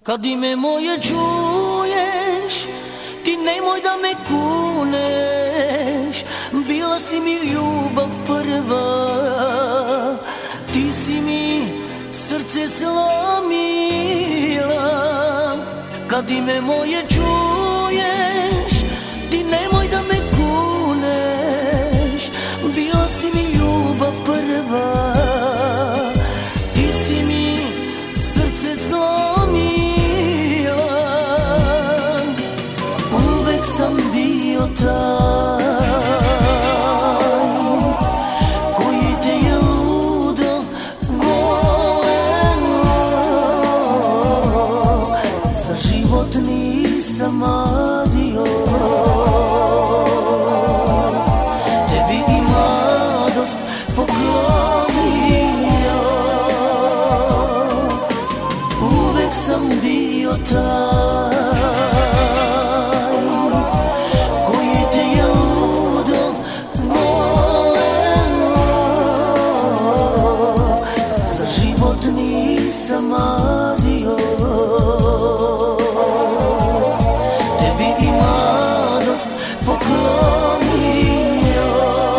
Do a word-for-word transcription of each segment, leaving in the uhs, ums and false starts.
Kad ime moje čuješ, ti nemoj da me kuneš. Bila si mi ljubav prva, ti si mi srce slomila. Kad ime moje čuješ, ti nemoj da me kuneš. Bila si mi ljubav prva, ti si mi srce slomila. Uvek sam bio taj koji te je ludo voleo. Za život nisam mario, tebi i mladost poklonio. Uvek sam bio taj koji te je ludo voleo. Za život nisam mario, tebi i mladost poklonio.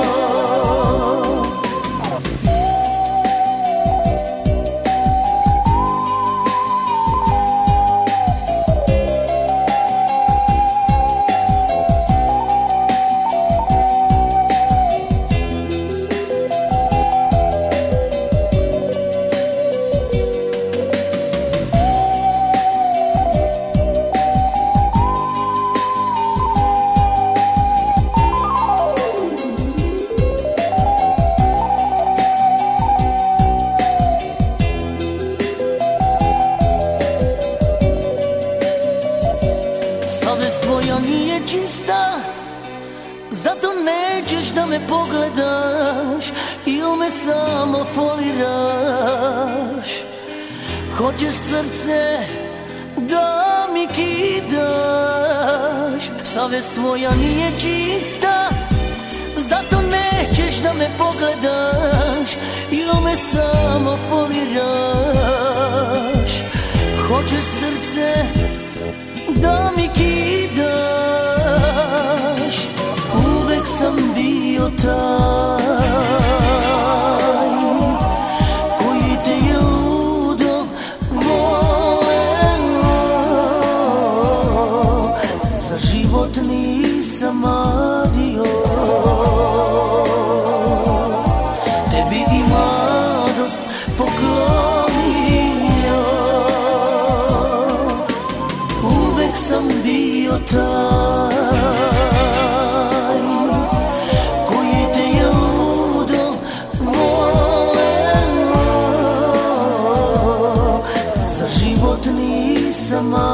Savest tvoja nije čista, zato nećeš da me pogledaš ili me samo foliraš. Hoćeš srce da mi kidaš. Savest tvoja nije čista, zato nećeš da me pogledaš ili me samo foliraš. Hoćeš srce da mi kidaš. Uvek sam bio taj koji te je ludo voleo. Za život nisam mario, tebi i mladost poklonio. Uvek sam bio taj koji te je ludo voleo. Za život nisam